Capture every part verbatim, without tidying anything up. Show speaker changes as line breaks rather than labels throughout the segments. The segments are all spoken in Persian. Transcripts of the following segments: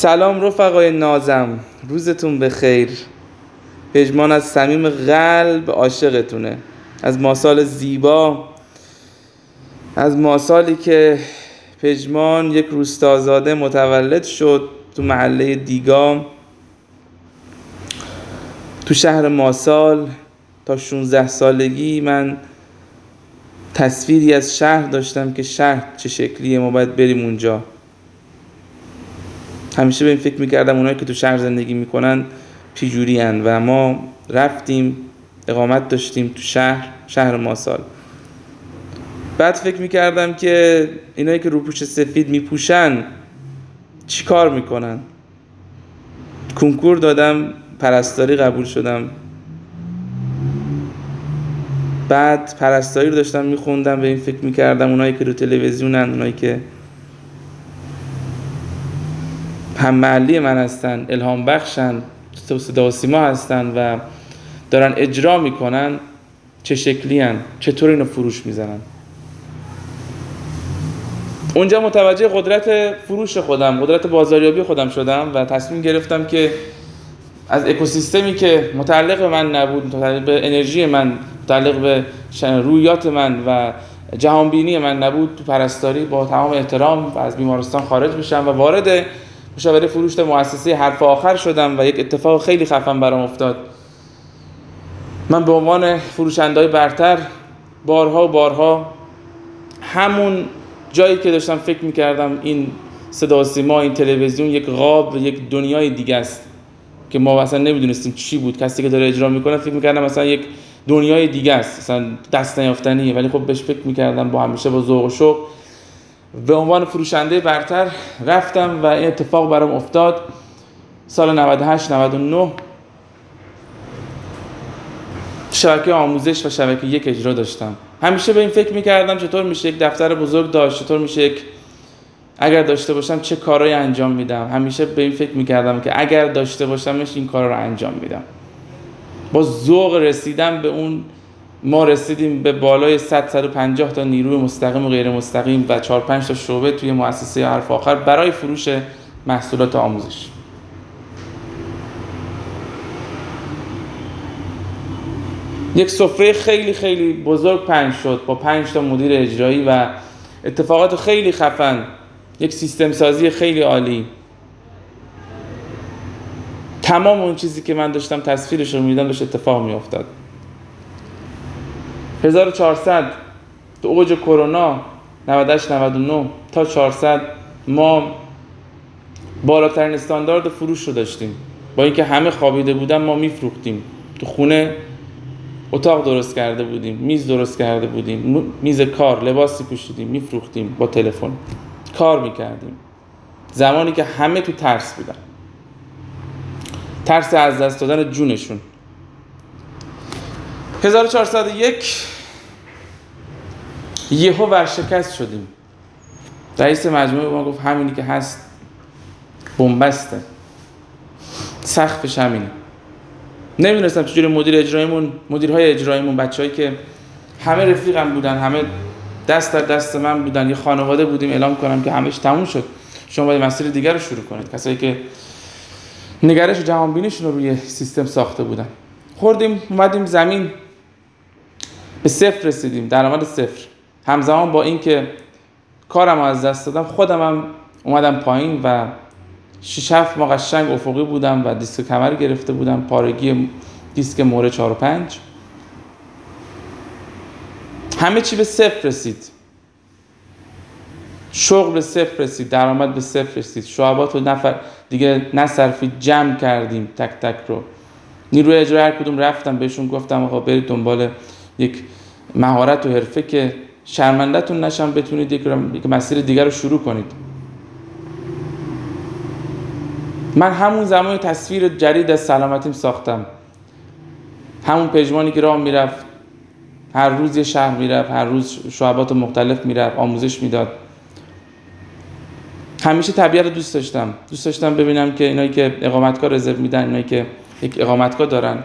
سلام رفقای نازم، روزتون بخیر. پژمان از صمیم قلب عاشقتونه، از ماسال زیبا، از ماسالی که پژمان یک روستازاده متولد شد تو محله دیگا تو شهر ماسال. تا شانزده سالگی من تصویری از شهر داشتم که شهر چه شکلیه، ما باید بریم اونجا. همیشه به این فکر میکردم اونایی که تو شهر زندگی میکنن چی جوری هن و ما رفتیم اقامت داشتیم تو شهر شهر ماسال. بعد فکر میکردم که اینایی که روپوش سفید میپوشن چی کار میکنن. کنکور دادم، پرستاری قبول شدم. بعد پرستاری رو داشتم میخوندم و این فکر میکردم اونایی که رو تلویزیونن، اونایی که هم محلی من هستن، الهام بخشن، تو صدا و سیما هستن و دارن اجرا میکنن چه شکلی هن، چطور اینو فروش میزنن. اونجا متوجه قدرت فروش خودم، قدرت بازاریابی خودم شدم و تصمیم گرفتم که از اکوسیستمی که متعلق به من نبود، متعلق به انرژی من، متعلق به رویات من و جهانبینی من نبود، تو پرستاری با تمام احترام و از بیمارستان خارج بشم و وارد مشاوره فروش مؤسسه حرف آخر شدم و یک اتفاق خیلی خفن برام افتاد. من به عنوان فروشنده‌های برتر بارها و بارها همون جایی که داشتم فکر می‌کردم این صدا و سیما، این تلویزیون یک غاب، یک دنیای دیگه است که ما اصلا نمیدونستیم چی بود. کسی که داره اجرا میکنه فکر می‌کردم مثلا یک دنیای دیگه است، مثلا دست نیافتنیه، ولی خب بهش فکر می‌کردم با همیشه با ذوق و شوق. به عنوان فروشنده برتر رفتم و این اتفاق برام افتاد. سال نود و هشت نود و نه شبکه آموزش و شبکه یک اجرا داشتم. همیشه به این فکر میکردم چطور میشه یک دفتر بزرگ داشت، چطور میشه یک اگر داشته باشم چه کارهایی انجام میدم. همیشه به این فکر میکردم که اگر داشته باشمش این کارا رو انجام میدم. با ذوق رسیدم به اون. ما رسیدیم به بالای صد تا صد و پنجاه تا نیروی مستقیم و غیر مستقیم و چهار پنج تا شعبه توی مؤسسه حرف آخر برای فروش محصولات آموزش. یک سفره خیلی خیلی بزرگ پنج شد با پنج تا مدیر اجرایی و اتفاقات خیلی خفن، یک سیستم سازی خیلی عالی. تمام اون چیزی که من داشتم تصویرش رو می‌دیدم داشت اتفاق می‌افتاد. هزار و چهارصد تو اوج کرونا نود و هشت نود و نه تا چهارصد ما بالاترین استاندارد فروش رو داشتیم. با اینکه همه خوابیده بودن ما میفروختیم. تو خونه اتاق درست کرده بودیم، میز درست کرده بودیم، میز کار، لباسی پوشیدیم، میفروختیم، با تلفن کار میکردیم. زمانی که همه تو ترس بودن، ترس از دست دادن جونشون. هزار و چهارصد و یک یهو ورشکست شدیم. رئیس مجموعه ما گفت همینی که هست بنبسته، سقفش همینه. نمیدونستم چجوری مدیر اجراییمون، مدیرهای اجراییمون، بچه‌ای که همه رفیقم بودن، همه دست در دست من بودن، یه خانواده بودیم، اعلام کنم که همه‌اش تموم شد، شما باید مسیر دیگر رو شروع کنید. کسایی که نگرش جهانبینیشون رو روی سیستم ساخته بودن. خوردیم اومدیم زمین، به صفر رسیدیم، درآمد صفر. همزمان با این که کارم رو از دست دادم، خودم هم اومدم پایین و شش هفت ماه قشنگ افقی بودم و دیسک کمر گرفته بودم، پارگی دیسک مهره چهار و پنج. همه چی به صفر رسید. شغل به صفر رسید، درآمد به صفر رسید. شعبات و نفر دیگه نصرفی جمع کردیم تک تک رو. نیروی اجرایی هر کدوم رفتم بهشون گفتم آقا برید دنبال یک مهارت و حرفه که شرمنده‌تون نشم، بتونید یک مسیر دیگر رو شروع کنید. من همون زمان تصویر جدید از سلامتیم ساختم. همون پژمانی که راه میرفت، هر روز یه شهر میرفت، هر روز شعبات مختلف میرفت، آموزش میداد. همیشه طبیعت رو دوست داشتم. دوست داشتم ببینم که اینایی که اقامتگاه رزرو میدن، اینایی که یک اقامتگاه دارن،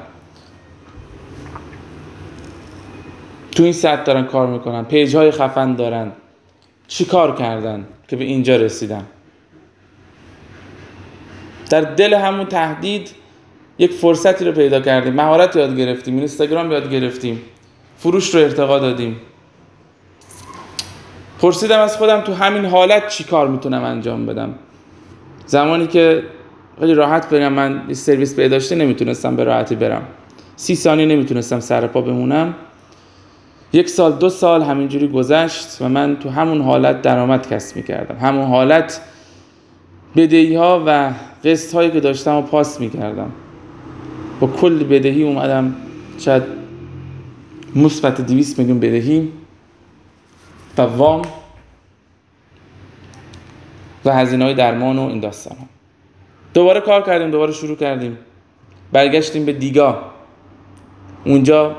تو این سطح دارن کار میکنن، پیج‌های خفن دارن، چی کار کردن که به اینجا رسیدن. در دل همون تهدید یک فرصتی رو پیدا کردیم، مهارت یاد گرفتیم، اینستاگرام یاد گرفتیم، فروش رو ارتقا دادیم. پرسیدم از خودم تو همین حالت چی کار میتونم انجام بدم. زمانی که خیلی راحت برم، من سرویس پیدا داشته نمیتونستم به راحتی برم، سی ثانیه نمیتونستم سر پا بمونم. یک سال دو سال همینجوری گذشت و من تو همون حالت درآمد کسب میکردم، همون حالت بدهی ها و قسط هایی که داشتم رو پاس میکردم. با کل بدهی اومدم شاید مثبت دویست میلیون بدهی و وام و هزینه‌های درمان و این داستان ها. دوباره کار کردیم، دوباره شروع کردیم، برگشتیم به دیگا. اونجا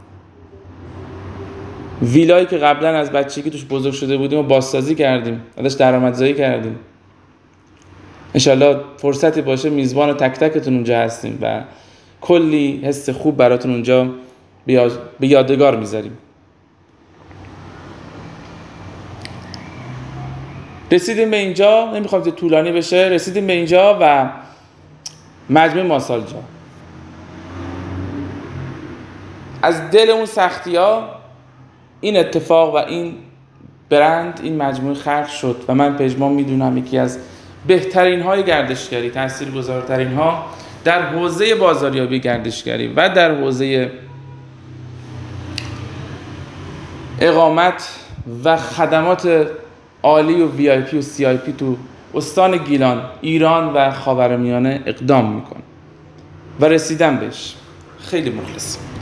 ویلایی که قبلا از بچگی توش بزرگ شده بودیم و بازسازی کردیم، ازش درآمدزایی کردیم. انشالله فرصتی باشه میزبان تک تکتون اونجا هستیم و کلی حس خوب براتون اونجا به یادگار میذاریم. رسیدیم به اینجا، نمیخوام که طولانی بشه، رسیدیم به اینجا و مجمع ماسالجا از دل اون سختی ها این اتفاق و این برند، این مجموعه خلق شد و من پژمان میدونم یکی از بهترین های گردشگری، تاثیرگذارترین ها در حوزه بازاریابی گردشگری و در حوزه اقامت و خدمات عالی و وی آی پی و سی آی پی تو استان گیلان، ایران و خاورمیانه اقدام میکنه و رسیدم بهش. خیلی مخلصم.